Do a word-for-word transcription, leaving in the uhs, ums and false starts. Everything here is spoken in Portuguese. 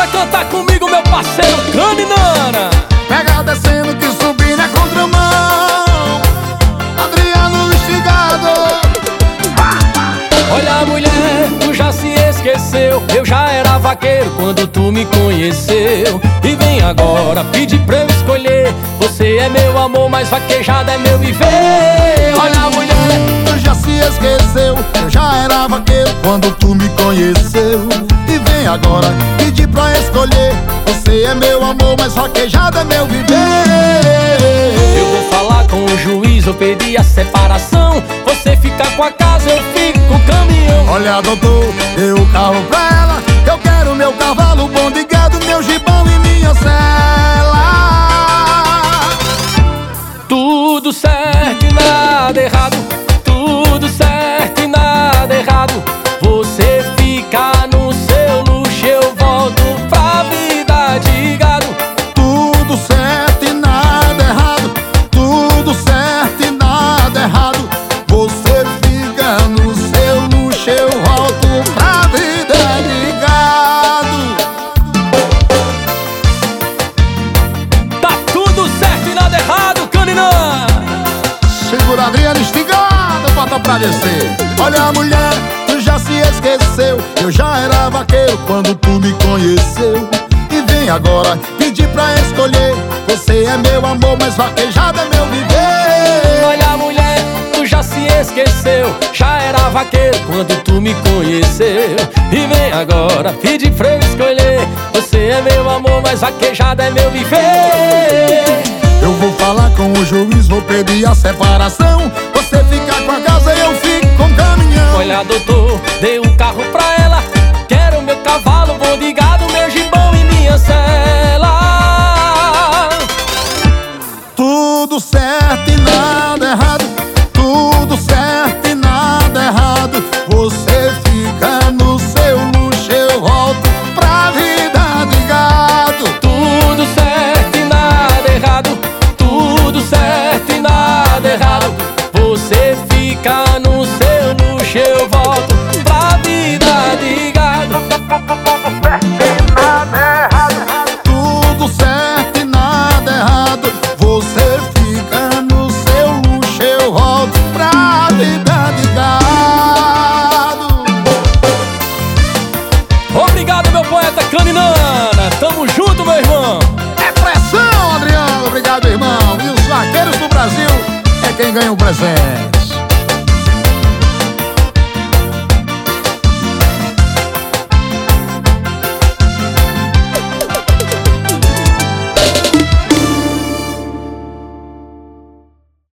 cantar comigo, meu parceiro Caninana. Pega descendo que subir na contramão, Adriano Estigado. Olha, mulher, tu já se esqueceu, eu já era vaqueiro quando tu me conheceu. E vem agora pedir pra eu escolher, você é meu amor, mas vaquejada é meu viver. Olha, mulher, tu já se esqueceu, eu já era vaqueiro quando tu me conheceu. E vem agora pedir pra escolher, você é meu amor, mas vaquejada é meu viver. Eu vou falar com o juiz, eu pedi a separação. Você fica com a casa, eu fico com o caminhão. Olha, doutor, dê o carro pra ela, eu quero meu cavalo, bom de gado, meu gibão e minha cela. Tudo certo e nada errado, tudo certo e nada errado. Você fica no seu luxo, eu volto pra vida de gado. Tudo certo e nada errado, tudo certo e nada errado. Você fica no seu luxo, eu volto pra vida de gado. Tá tudo certo e nada errado, Caninã. Segura Adriano Estigado, bota pra descer. Olha, mulher, tu já se esqueceu, eu já era vaqueiro quando tu me conheceu. E vem agora pedir pra escolher, você é meu amor, mas vaquejada é meu viver. Olha, mulher, tu já se esqueceu, já era vaqueiro quando tu me conheceu. E vem agora pedir pra eu escolher, você é meu amor, mas vaquejada é meu viver. Eu vou falar com o juiz, vou pedir a separação. Você fica com a casa e eu fico com o caminhão. Olha, doutor, dei um carro pra ela, quero meu cavalo, bom de gado, meu gibão e minha cela. Tudo certo e nada errado, tudo certo e nada errado. Você fica no seu luxo, eu volto pra vida de gado. Tudo certo e nada errado, tudo certo e nada errado. Você fica no seu luxo, eu volto pra vida de gado. Tudo certo e nada errado, você fica no seu luxo, eu volto pra vida de gado. Obrigado, meu poeta Caninana. Tamo junto, meu irmão. É pressão, Adriano, obrigado, irmão. E os vaqueiros do Brasil é quem ganha o presente.